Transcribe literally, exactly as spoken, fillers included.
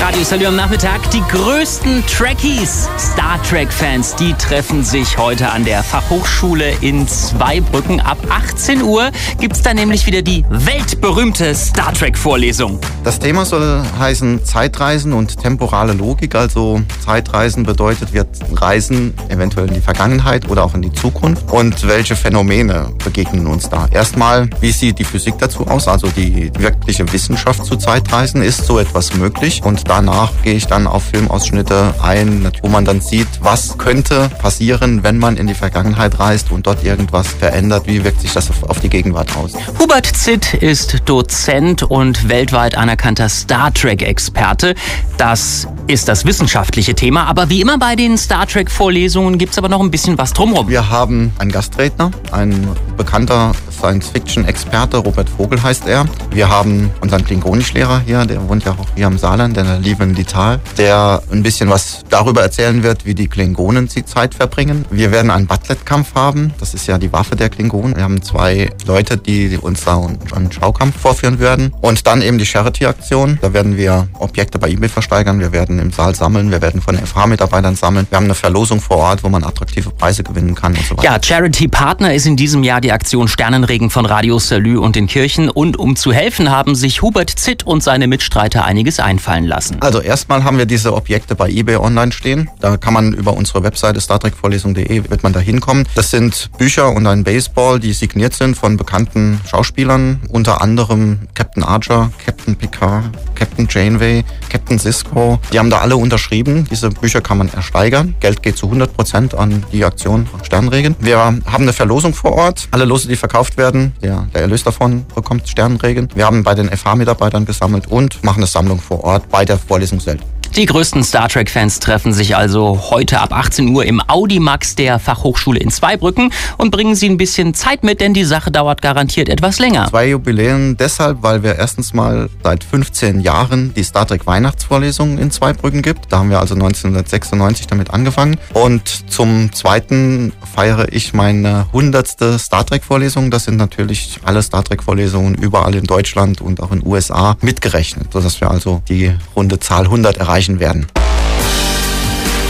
Radio Salü am Nachmittag. Die größten Trekkies, Star Trek-Fans, die treffen sich heute an der Fachhochschule in Zweibrücken. Ab achtzehn Uhr gibt es da nämlich wieder die weltberühmte Star Trek-Vorlesung. Das Thema soll heißen Zeitreisen und temporale Logik. Also Zeitreisen bedeutet, wir reisen eventuell in die Vergangenheit oder auch in die Zukunft. Und welche Phänomene begegnen uns da? Erstmal, wie sieht die Physik dazu aus? Also die wirkliche Wissenschaft zu Zeitreisen. Ist so etwas möglich? Und danach gehe ich dann auf Filmausschnitte ein, wo man dann sieht, was könnte passieren, wenn man in die Vergangenheit reist und dort irgendwas verändert. Wie wirkt sich das auf, auf die Gegenwart aus? Hubert Zitt ist Dozent und weltweit anerkannter Star Trek-Experte. Das ist das wissenschaftliche Thema. Aber wie immer bei den Star Trek-Vorlesungen gibt es aber noch ein bisschen was drumherum. Wir haben einen Gastredner, ein bekannter Science-Fiction-Experte, Robert Vogel heißt er. Wir haben unseren Klingonischlehrer hier, der wohnt ja auch hier am Saarland, der Lieven Lital, der ein bisschen was darüber erzählen wird, wie die Klingonen die Zeit verbringen. Wir werden einen Battlet-Kampf haben, das ist ja die Waffe der Klingonen. Wir haben zwei Leute, die uns da einen Schaukampf vorführen werden. Und dann eben die Charity-Aktion. Da werden wir Objekte bei eBay versteigern, wir werden im Saal sammeln, wir werden von F H-Mitarbeitern sammeln. Wir haben eine Verlosung vor Ort, wo man attraktive Preise gewinnen kann und so weiter. Ja, Charity-Partner ist in diesem Jahr die Aktion Sternenregen von Radio Salü und den Kirchen. Und um zu helfen, haben sich Hubert Zitt und seine Mitstreiter einiges einfallen lassen. Also erstmal haben wir diese Objekte bei eBay online stehen. Da kann man über unsere Webseite star trek vorlesung punkt de wird man da hinkommen. Das sind Bücher und ein Baseball, die signiert sind von bekannten Schauspielern, unter anderem Captain Archer, Captain Picard, Captain Janeway, Captain Sisko. Die haben da alle unterschrieben. Diese Bücher kann man ersteigern. Geld geht zu hundert Prozent an die Aktion Sternenregen. Wir haben eine Verlosung vor Ort. Alle Lose, die verkauft werden, der, der Erlös davon bekommt Sternenregen. Wir haben bei den F H-Mitarbeitern gesammelt und machen eine Sammlung vor Ort bei der Vorlesung selbst. Die größten Star Trek-Fans treffen sich also heute ab achtzehn Uhr im Audimax der Fachhochschule in Zweibrücken und bringen sie ein bisschen Zeit mit, denn die Sache dauert garantiert etwas länger. Zwei Jubiläen deshalb, weil wir erstens mal seit fünfzehn Jahren die Star Trek Weihnachtsvorlesung in Zweibrücken gibt. Da haben wir also neunzehnhundertsechsundneunzig damit angefangen. Und zum Zweiten feiere ich meine hundertste Star Trek Vorlesung. Das sind natürlich alle Star Trek Vorlesungen überall in Deutschland und auch in den U S A mitgerechnet, sodass wir also die runde Zahl hundert erreichen werden.